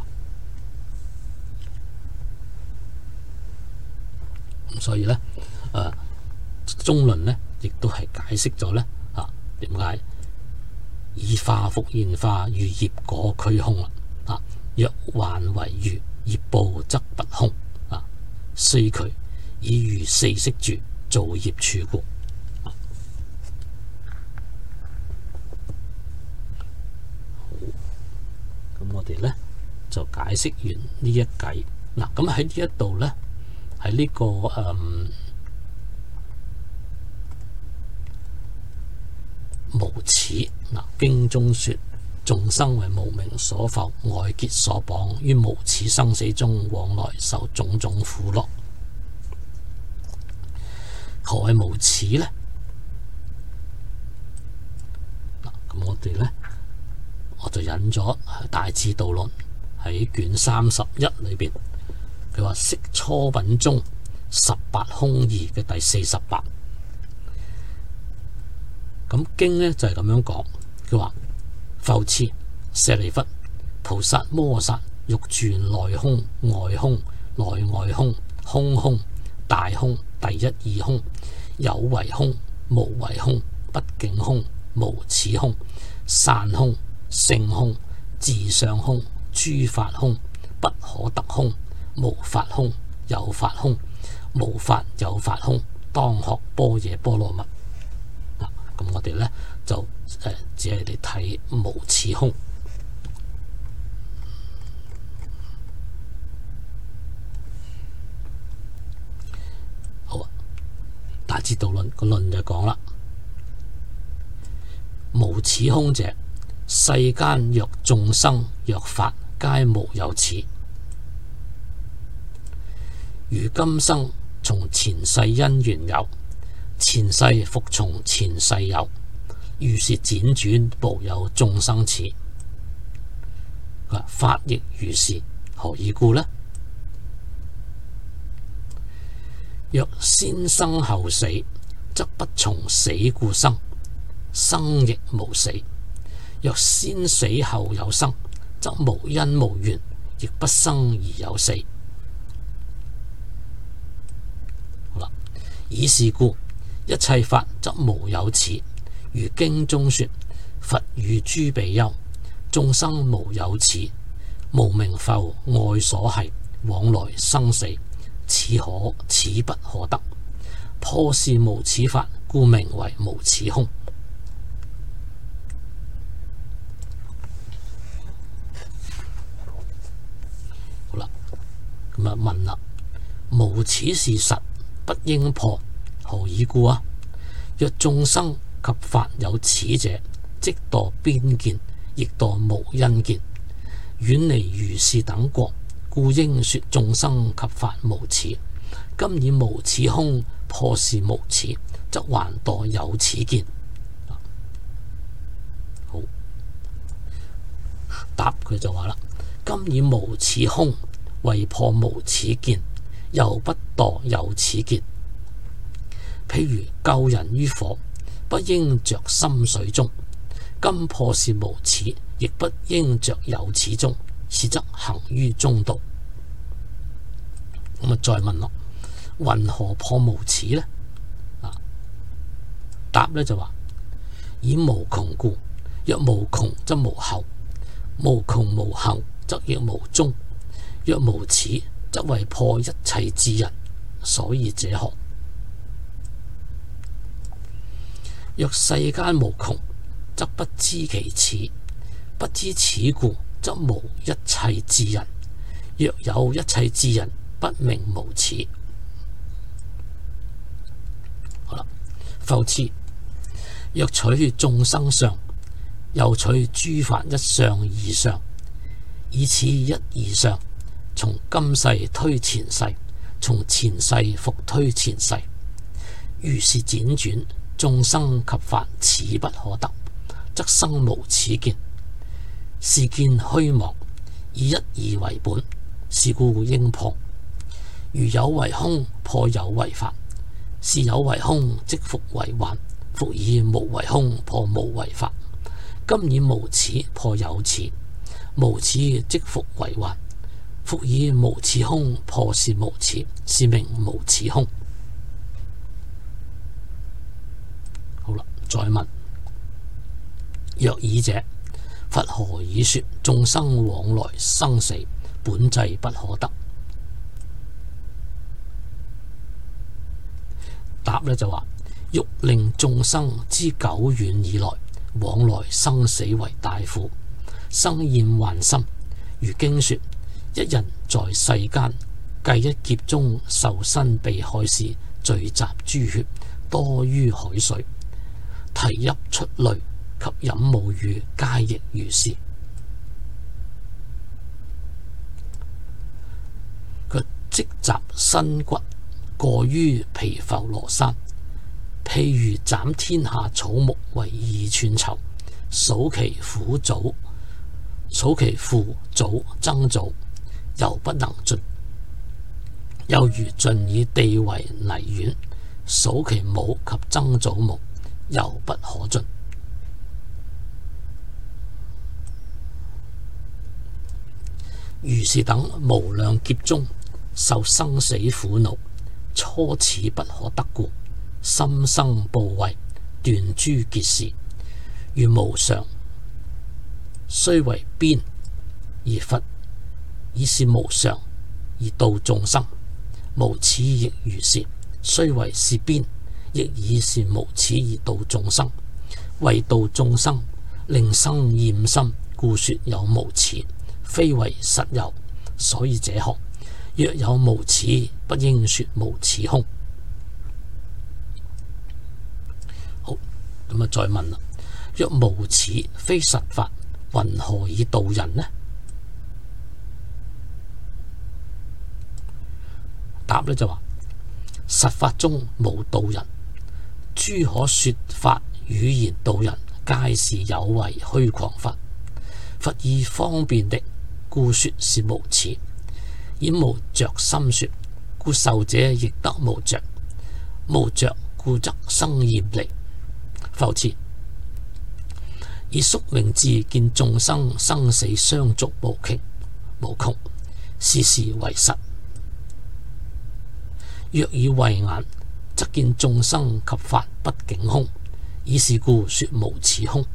咁所以咧，誒、啊，中論咧亦都係解釋咗咧，啊，點解以化復現化，如業果俱空啦？啊，若幻為如，業報則不空。啊，雖佢以如四識住造業處故。咁我哋咧就解釋完呢一計。嗱，咁喺呢一度咧。喺呢、這個誒、嗯、無始嗱，經中說眾生為無明所覆，外結所綁，於無始生死中往來受種種苦樂。何謂無始呢？嗱，咁我哋咧我就引咗《大智度論》喺卷三十一裏邊。佢話釋初品中十八空義嘅第四十八，咁經呢就係、是、咁樣講。佢話復次舍利弗，菩薩摩薩欲住內空、外空、內外空、空空、大空、第一義空、有為空、無為空、不境空、無始空、散空、性空、自相空、諸法空、不可得空、無法空、有法空、無法有法空，當學般若波羅蜜。嗱，咁我哋咧就誒、呃、只係嚟睇無始空。好啊，大智度論個論就講啦，無始空者，世間若眾生若法，皆無有始。如今生從前世因緣有，前世復從前世有，如是輾轉無有眾生始。法亦如是，何以故呢？若先生後死，則不從死故生，生亦無死；若先死後有生，則無因無緣，亦不生而有死。以是故，一切法則無有始。如經中說，佛與諸比丘，眾生無有始，無明復愛所繫，往來生死，此可此不可得。破是無始法，故名為無始空。好啦，咁啊問啦，無始是實，不應破，何以故啊？若眾生及法有始者，即墮邊見，亦墮無因見，遠離如是等過，故應說眾生及法無始。今以無始空破是無始， 則還墮有此見。好，答佢就話啦：今以無此空為破無此見，又不墮有此見。譬如救人於火，不應着深水中，今破是無此，亦不應着有此中，是則行於中道。咁啊，再問咯，云何破無此呢？啊，答呢就話：以無窮故，若無窮則無後，無窮無後則亦無終。若無此，則為破一切智人，所以者何？若世間無窮，則不知其此，不知此故，則無一切智人。若有一切智人，不明無此。好啦，復次，若取眾生相，又取諸法一相二相，以此一二相，從今世推前世，從前世復推前世，如是輾轉，眾生及法此不可得，則生無此見。是見虛妄，以一二為本，是故應破。如有為空，破有為法，是有為空，即復為幻，復以無為空破無為法。今以無始破有始，無始即復為幻，復以無始空破是無始，是名無始空。好啦，再問：若爾者，佛何以說眾生往來生死，本際不可得？答呢就話：欲令眾生知久遠以來往來生死為大苦，生厭患心。如經說，一人在世間計一劫中受身被害時，聚集諸血多於海水，啼泣出淚及飲母乳，皆亦如是。佢積集身骨過於毗浮羅山，譬如斬天下草木為二寸籌，數其父祖，數其父祖曾祖，猶不能盡；又如盡以地為泥丸，數其母及曾祖母，猶不可盡。如是等無量劫中受生死苦惱，初始不可得故，心生怖畏，斷諸結事。如無常，雖為邊，而佛以是無常而度眾生；無始亦如是，雖為是邊，亦以是無始而度眾生。為度眾生，令生厭心，故說有無始，非為實有。所以者何？若有無始，不應說無始空。好，咁啊，再問啦：若無始非實法，云何以度人呢？答呢就話：實法中無度人，諸可說法語言度人，皆是有為虛誑法。佛以方便力，故說是無始。以無着心說，故受者亦得無着；無着故則生厭離。復次，以宿命智見眾生生死相續無窮無窮，是事為實。若以慧眼，則見眾生及法不境空，以是故說無始空。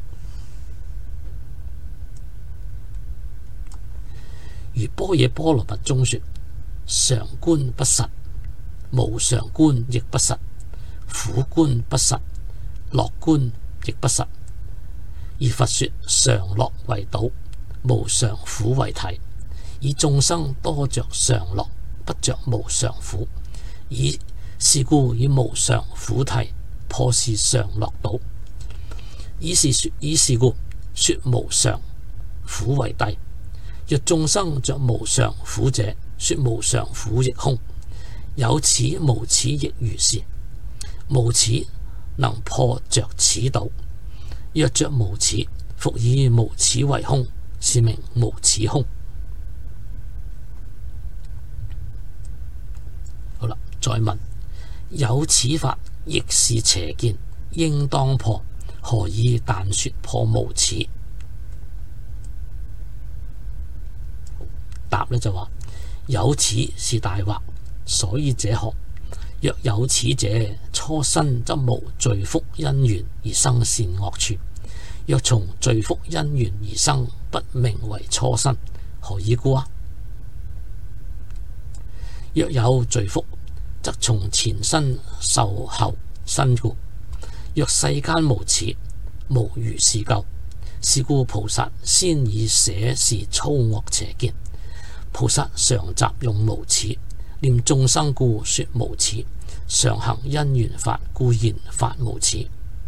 如般若波羅蜜中說，常觀不實，無常觀亦不實，苦觀不實，樂觀亦不實。而佛說常樂為導，無常苦為體，以眾生多着常樂，不着無常苦，以是故以無常苦體破是常樂導。以是說以是故說無常苦為諦。若眾生着無常苦者，說無常苦亦空。有始無始亦如是。無始能破着此道。若着無始，復以無始為空，是名無始空。好啦，再問：有此法，亦是邪見，應當破，何以但說破無始？答呢就話：有此是大惑，所以者學。若有此者，初生則無罪福因緣而生善惡處；若從罪福因緣而生，不名為初生，何以故啊？若有罪福，則從前生受後生故。若世間無始，無如是救。是故菩薩先以捨是粗惡邪見。菩薩常習用無始，念眾生故說無始，常行因緣法故言法無始。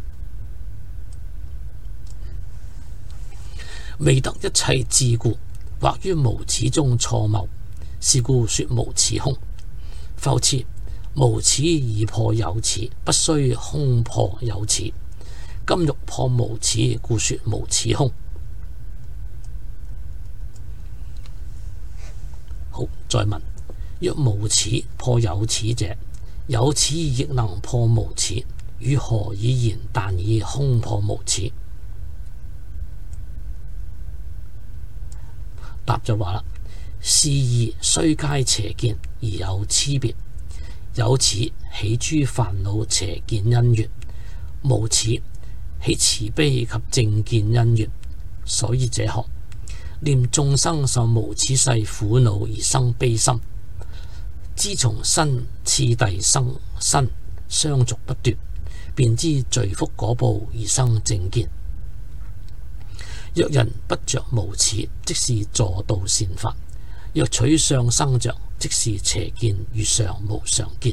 未得一切智故，或於無始中錯謬，是故說無始空。復次，無始已破有始，不須空破有始。今欲破無始，故說無始空。好，再問：若無始破有始者，有始亦能破無始，於何以言但以空破無始？答就話啦：是義雖皆邪見，而有差別。有始起諸煩惱邪見因緣，無始起慈悲及正見因緣。所以者學，念眾生受無始世苦惱而生悲心，知從生次第生身相續不斷，便知罪福果報而生正見。若人不着無始，即是助道善法；若取相生着，即是邪見與常無常見。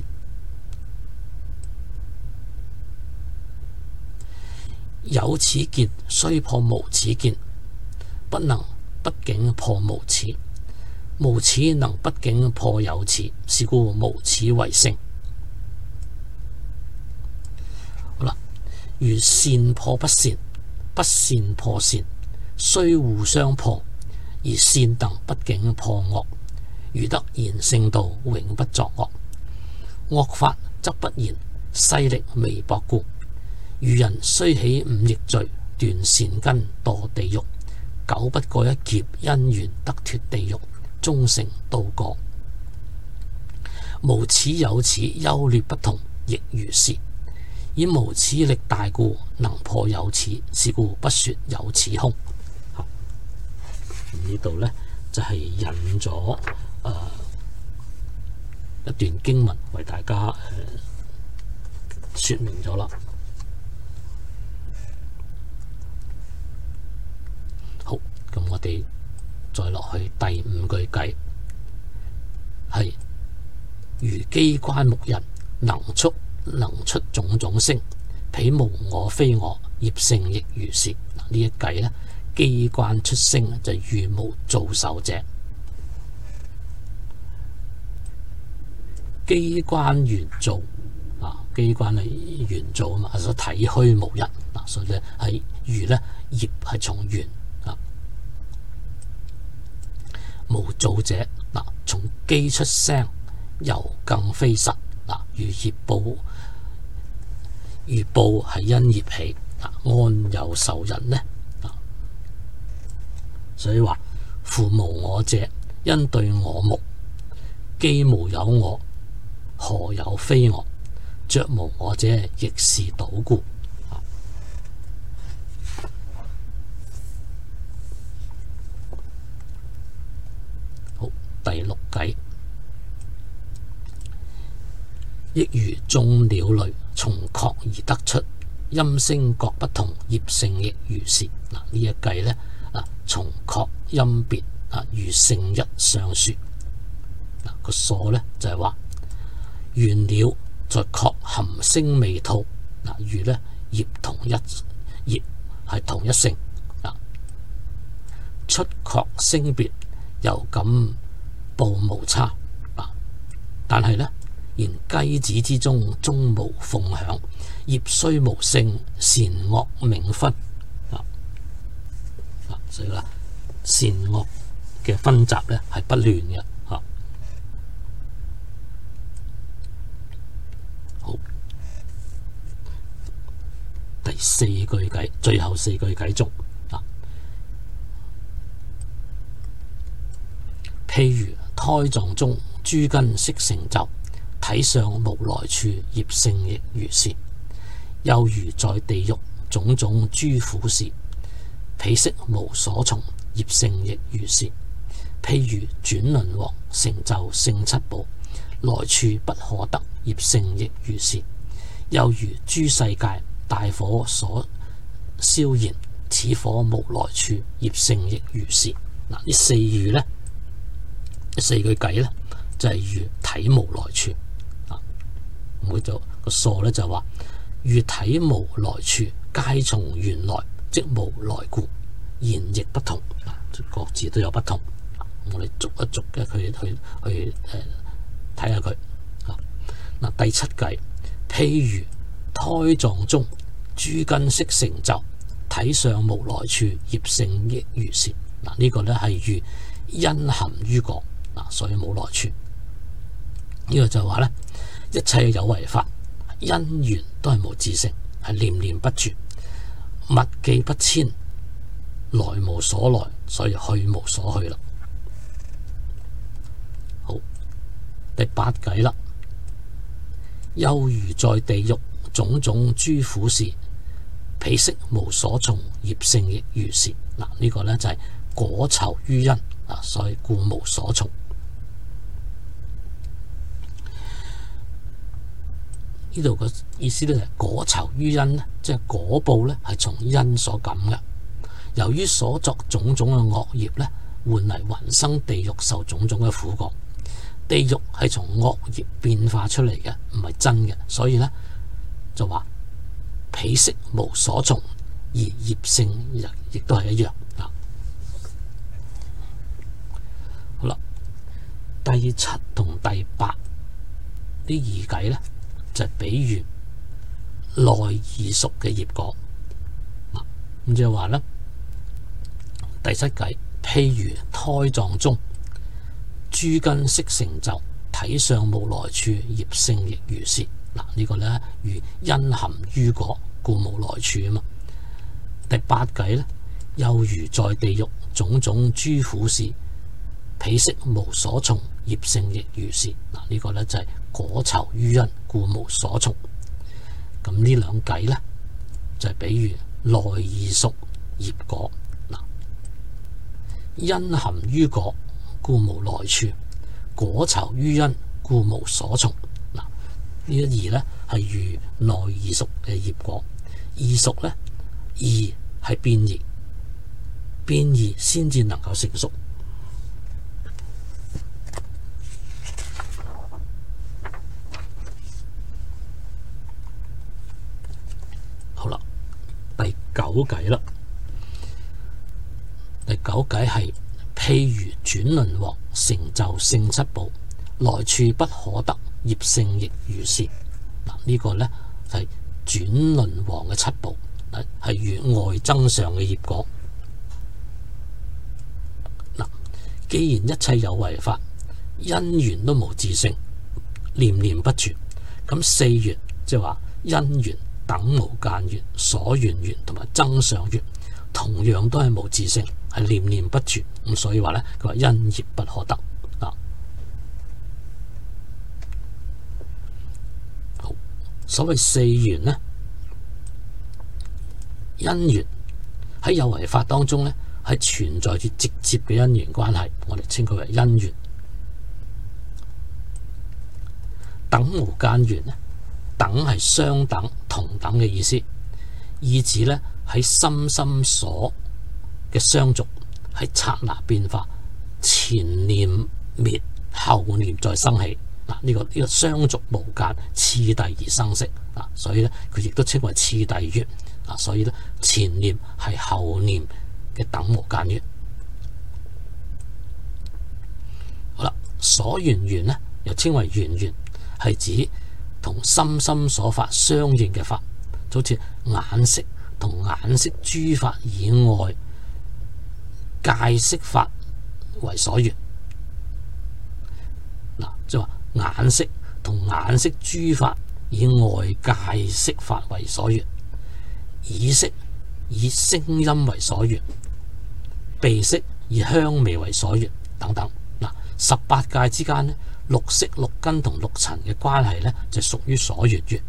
有始見雖破無始見，不能畢竟破無始；無始能畢竟破有始，是故無始為勝。好啦，如善破不善，不善破善，雖互相破，而善能畢竟破惡。如得賢聖道，永不作惡；惡法則不言，勢力微薄故。如人雖起五逆罪，斷善根，墮地獄，久不過一劫因緣，得脫地獄，終成道果。無始有始優劣不同，亦如是。以無始力大故，能破有始，是故不說有始空。呢度呢，就係、是、引咗誒、呃、一段經文，為大家誒、呃、說明咗啦。好，咁我哋再落去第五句偈，係如機關目人，能出能出種種聲，彼無我非我，業性亦如是。呢一偈呢，機關出聲就如無造受者。機關緣造啊，機關係緣造啊嘛，所以體虛無一嗱，所以咧係如咧業係從緣啊，無造者嗱，從機出聲，猶更非實嗱，如業報，如報係因業起啊，安有受人呢？所以話夫無我者，因對我無；機無有我，何有非我？着無我者，亦是倒故。好，第六偈，亦如眾鳥類從殼而得出，音聲各不同，業性亦如是。嗱，呢一偈呢。啊，從確音別啊，如聖一上說。嗱，個所咧就係話，原料在確含聲味吐。嗱，如咧業同一業係同一性啊，出確聲別，猶感報無差啊。但係咧然雞子之中，終無鳳響。業雖無性，善惡名分。啊啊，所以啦，善惡嘅分集咧係不亂嘅。啊，好，第四句偈，最後四句偈中啊，譬如胎藏中，諸根悉成就，體相無來處，業性亦如是。又如在地獄，種種諸苦事，彼識無所從，業性亦如是。譬如轉輪王，成就勝七寶，來處不可得，業性亦如是。又如諸世界，大火所燒燃，此火無來處，業性亦如是。嗱，呢四語呢，四句偈呢，就係、是、如體無來處。啊，每就個疏呢就話。如體無來處，皆從原來，即無來故，言亦不同。各自都有不同。我哋逐一逐嘅去去去誒睇下佢。嗱，第七偈，譬如胎藏中，諸根悉成就，體相無來處，業性亦如是。嗱，呢個咧係如因含於果，嗱，所以冇來處。呢、這個就話咧，一切有為法。因緣都係無自性，係念念不絕，物既不遷，來無所來，所以去無所去啦。好，第八偈啦。又如在地獄，種種諸苦事，彼識無所從，業性亦如是。嗱，呢個呢就係果酬於因，啊，所以故無所從。呢度個意思咧就係果酬於因咧，即係果報咧係從因所感嘅。由於所作種種嘅惡業咧，換嚟雲生地獄受種種嘅苦果。地獄係從惡業變化出嚟嘅，唔係真嘅，所以咧就話彼識無所從，而業性亦都係一樣。啊，好啦，第七同第八呢二偈咧。就係比喻內異熟嘅業果，咁即係話咧，第七偈，譬如胎藏中，諸根悉成就，體相無來處，業性亦如是。嗱，呢個咧如因含於果，故無來處啊嘛。第八偈咧，又如在地獄，種種諸苦事，彼識無所從，業性亦如是。嗱，呢個咧就係果酬於因，故無所從。咁呢兩偈咧就係、是、比喻內異熟業果。嗱，因含於果，故無來處；果酬於因，故無所從。嗱，呢一義咧係如內異熟嘅業果。異熟咧，異係變異，變異先至能夠成熟。九偈啦，第九偈係譬如轉輪王，成就勝七寶，來處不可得，業性亦如是。嗱，呢個呢係轉輪王嘅七寶，係如外增上嘅業果。嗱，既然一切有為法，因緣都無自性，念念不絕，咁四緣即係話因緣、等無間緣、所緣緣同埋增上緣，同樣都係無自性，係念念不絕。咁所以話咧，佢話因業不可得啊。好，所謂四緣呢，因緣喺有為法當中咧，係存在住直接嘅因緣關係，我哋稱佢為因緣。等無間緣呢？等係相等、同等嘅意思，意指咧喺心心所嘅相續，喺剎那變化，前念滅，後念再生起。嗱，呢個呢個相續無間，次第而生息啊，所以咧佢亦都稱為次第緣啊。所以咧前念係後念嘅等無間緣。好啦，所緣緣咧又稱為緣緣， 係指同心心所法相應嘅法，就好似眼識同眼識諸法以外界識法為所緣。嗱，即係話眼識同眼識諸法以外界識法為所緣，耳識以聲音為所緣，鼻識以香味為所緣等等。嗱，十八界之間呢，六識六根同六塵嘅關係呢，就屬於所緣緣。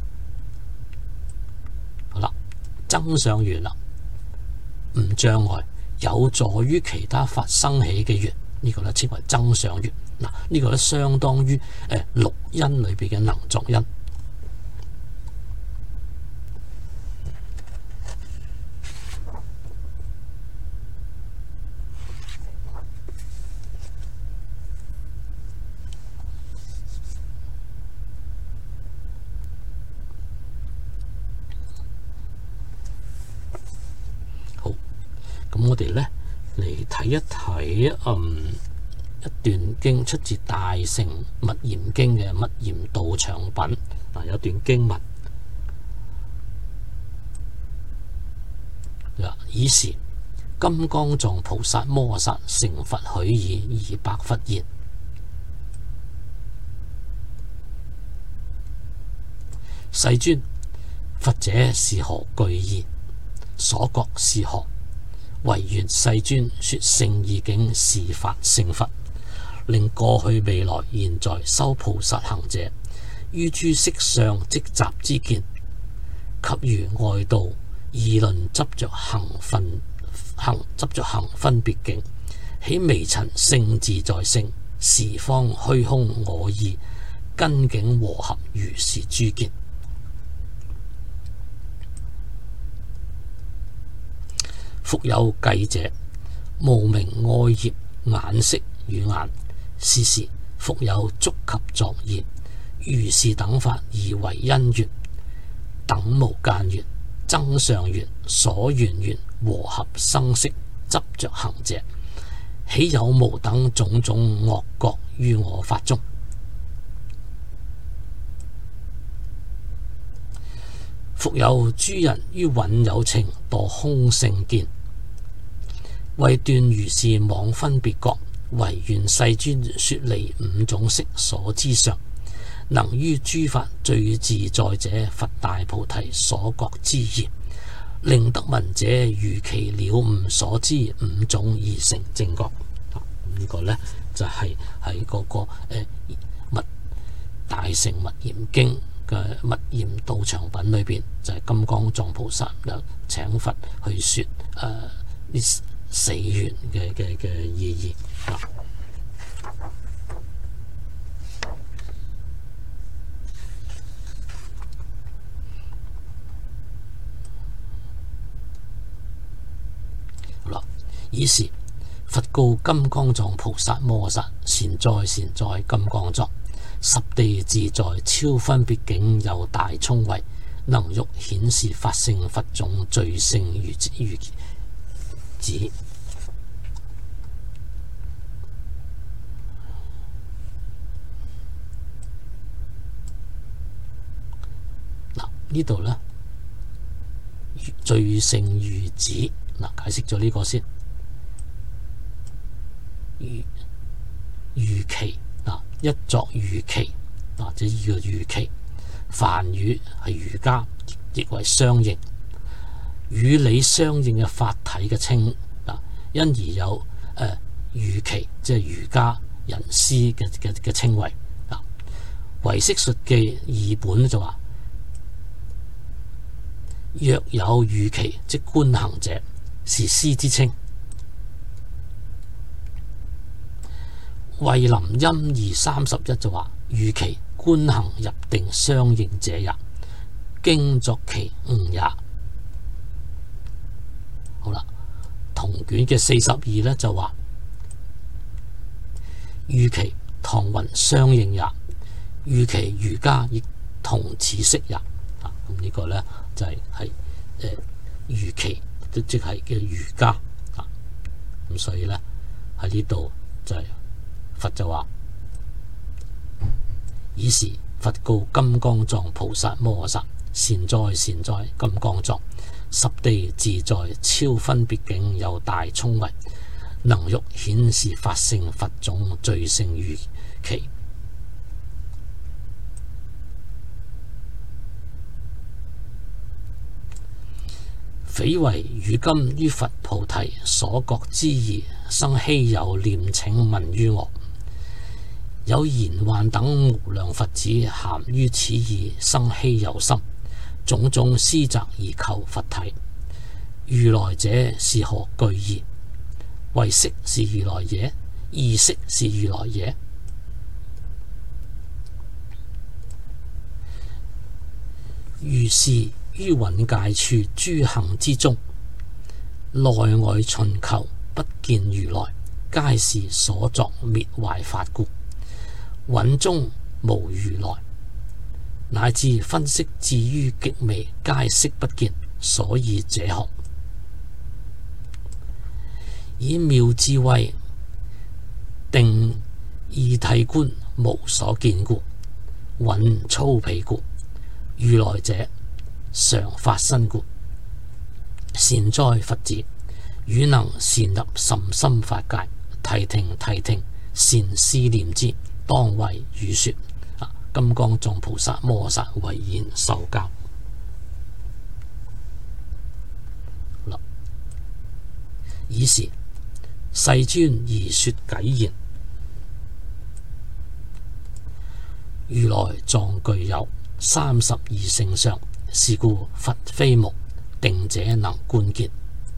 好啦，增上緣啦，唔障礙，有助於其他法生起嘅緣，呢、這個咧稱為增上緣。嗱，呢個咧相當於誒六因裏邊嘅能作因。好，咁我哋咧嚟睇一睇，嗯。一段經出自《大乘密嚴經》嘅《密嚴道場品》。嗱，有段經文，爾時金剛藏菩薩摩薩成佛許以二百佛言：世尊，佛者是何具言？所覺是何？唯願世尊說聖義境，是法成佛，令過去未來現在修菩薩行者，於諸色相積集之見，及如外道議論執着行分行執着行分別境，起微塵性自在性，時方虛空我意，根境和合，如是諸見。復有計者，無明愛業眼識與眼，是時復有觸及作言：如是等法而為因緣，等無間緣、增上緣、所緣緣和合生識執着行者，豈有無等種種惡覺於我法中？復有諸人於蘊有情墮空性見，為斷如是妄分別覺，唯願世尊說離五種色所知相，能於諸法最自在者佛大菩提所覺之義，令得聞者如其了悟所知五種而成正覺。啊，這個、呢個咧就係喺嗰個誒密大乘密嚴經嘅密嚴道場品裏邊，就係、是、金剛藏菩薩又請佛去說誒呢四緣嘅嘅嘅意義啊。好啦，爾時佛告金剛藏菩薩摩薩：善哉善哉，金剛藏，十地自在超分別境有大聰慧，能欲顯示法性佛種最勝如如子。嗱，呢度咧最勝如子，嗱，解釋咗呢個先。如如期嗱，一作如期，或者呢個如期，梵語係瑜伽，亦為相應，與理相應嘅法體嘅稱嗱，因而有誒、呃、如期，即係瑜伽人師嘅嘅嘅稱謂嗱。唯識述記二本就話：若有如期，即觀行者，是師之稱。慧林欽二三十一就話：如其觀行入定相應者也，經作其悟也。好啦，同卷嘅四十二咧就話：如其唐雲相應也，如其瑜伽亦同此色也。啊，咁呢個咧就係係誒如其，即即係叫瑜伽啊。咁所以咧喺呢度就係、是。佛就話：爾時佛告金剛藏菩薩摩訶薩：善哉善哉，金剛藏！十地自在超分別境，有大聰慧，能欲顯示法性佛種，最勝如其。匪為汝今於佛菩提所覺之義，生希有念請問於我。有賢幻等無量佛子，咸於此義生希有心，種種施責而求佛體。如來者是何具義？為色是如來也，意識是如來也。如是於蘊界處諸行之中，內外尋求不見如來，皆是所作滅壞法故。蘊中無如來，乃至分析至於極微，皆悉不見。所以者何？以妙智慧定意諦觀，無所見故，蘊粗鄙故。如來者常法身故。善哉佛子，汝能善入甚深法界，諦聽諦聽，善思念之，當為汝說。啊，金剛藏菩薩摩訶薩為言受教。爾時世尊而說偈言：如來藏具有三十二乘相，是故佛非無定者能觀見，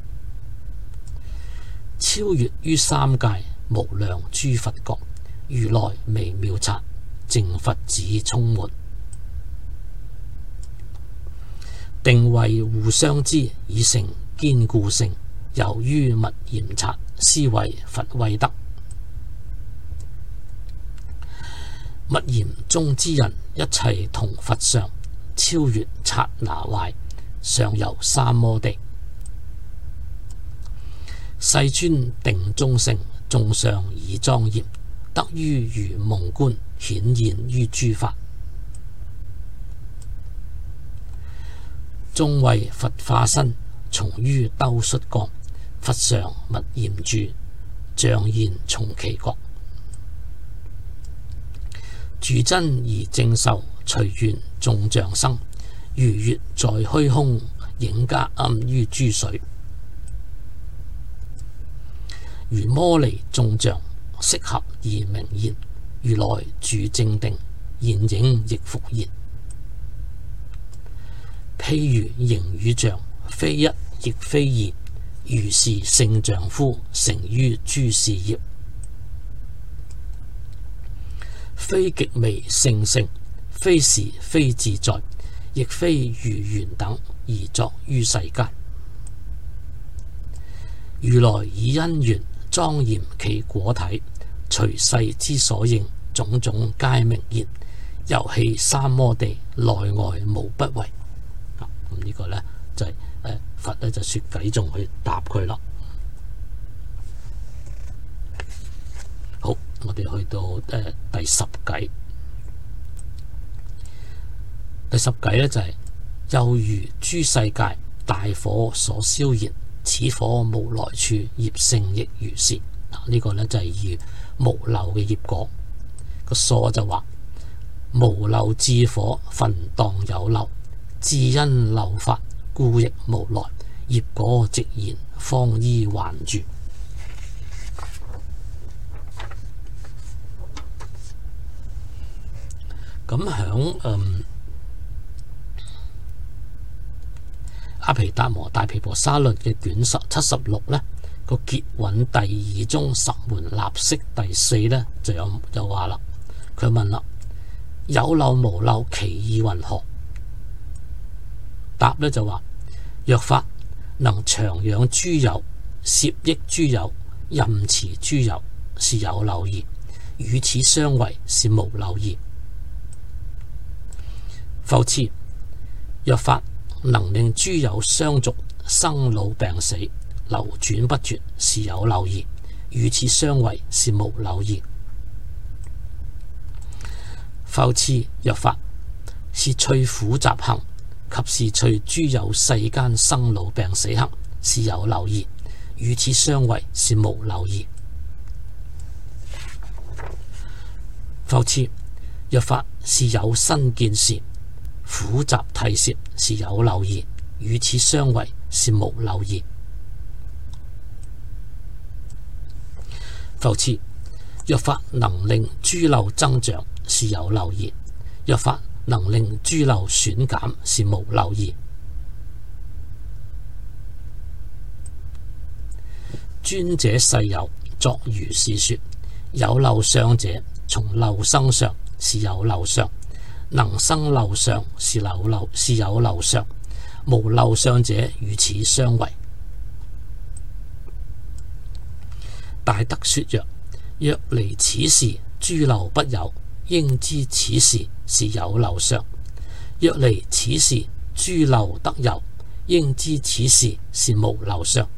超越於三界無量諸佛國，如來微妙剎，淨佛子充滿。定慧互相知，以成堅固性。由於密嚴剎，斯為佛慧德。密嚴中之人，一切同佛相，超越剎那壞，上游三摩地。世尊定中性，眾相以莊嚴，得於如夢觀，顯現於諸法。眾為佛化身，從於兜率光，佛常密嚴住，像現從其國。住真而正受，隨緣眾像生，如月在虛空，影加暗於諸水。如摩尼眾像，色合而明現，如來住正定，現影亦復現。譬如形與像，非一亦非異，如是聖丈夫，成於諸事業。非極微聖性，非時非自在，亦非如緣等，而作於世間。如來以因緣莊嚴其果體，隨世之所應，種種皆明現。遊戲三摩地，內外無不為。咁、啊、呢個呢，就係、是呃、佛呢就說偈仲去答佢啦。好，我哋去到誒、呃、第十偈。第十偈呢，就係、是、又如諸世界大火所燒燃，此火無來處，業性亦如是。嗱、啊，呢、這個呢，就係、是、以無漏嘅業果。個疏就話無漏智火焚蕩有漏，智因漏法，故亦無來，業果直然，方依還住。咁響嗯阿毗達摩大毗婆沙論嘅卷十七十六呢個結蘊第二中十門立釋第四呢，就有就話啦，佢問啦，有漏無漏其意云何？答呢就話，若法能長養諸有，攝益諸有，任持諸有，是有漏義；與此相違，是無漏義。復次，若法能令諸有相續，生老病死，流轉不絕，是有漏義；與此相違，是無漏義。 復次若法，是趣苦雜行，及是趣諸有世間生老病死行，是有漏義。與此相違，是無漏義。復次若法，是有身見事，苦集諦攝，是有漏義。與此相違，是無漏義。復次若法，能令諸漏增長，是有漏義。若法能令諸漏損減，是無漏義。尊者世有作如是說，有漏相者，從漏生相，是有漏相；能生漏相，是有漏是有漏相。無漏相者，與此相違。大德說曰：若離此事，諸漏不有，應知此事是有漏相；若離此事，諸漏得有，應知此事是無漏相。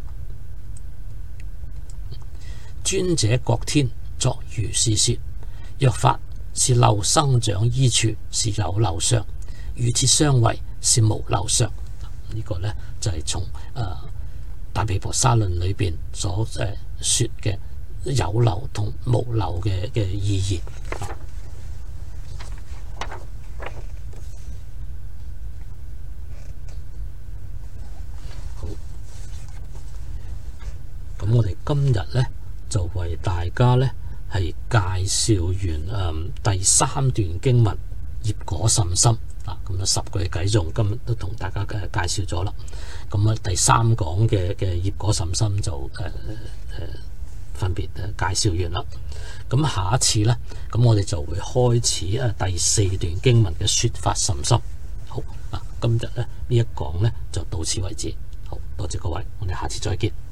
尊者覺天作如是說，若法是漏生長依處，是有漏相；與此相違，是無漏相。呢、這個呢，就係、是、從誒、呃、大毗婆沙論裏邊所誒、呃、說嘅有漏同無漏嘅嘅意義。好，咁我哋今日呢，就為大家呢係介紹完誒、嗯、第三段經文業果甚深啊，咁啊十句偈頌今日都同大家嘅介紹咗啦。咁啊第三講嘅嘅業果甚深就誒誒、呃呃、分別誒介紹完啦。咁下一次呢，咁我哋就會開始誒第四段經文嘅說法甚深。好啊，今日呢呢一講呢就到此為止。好多謝各位，我哋下次再見。